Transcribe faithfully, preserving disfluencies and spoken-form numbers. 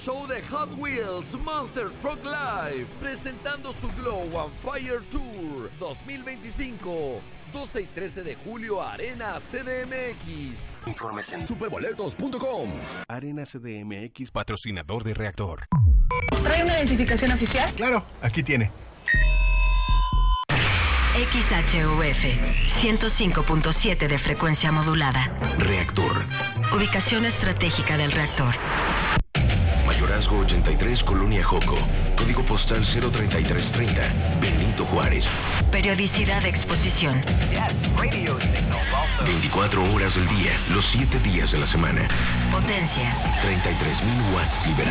show de Hot Wheels Monster Truck Live, presentando su Glow on Fire Tour dos mil veinticinco, doce y trece de julio, Arena C D M X. Informes en superboletos punto com. Arena C D M X, patrocinador de Reactor. ¿Trae una identificación oficial? Claro, aquí tiene. X H U F ciento cinco punto siete de frecuencia modulada. Reactor. Ubicación estratégica del reactor. Mayorazgo ochenta y tres, Colonia Joco. Código postal cero treinta y tres treinta, Benito Juárez. Periodicidad de exposición. veinticuatro horas del día, los siete días de la semana. Potencia. treinta y tres mil watts liberados.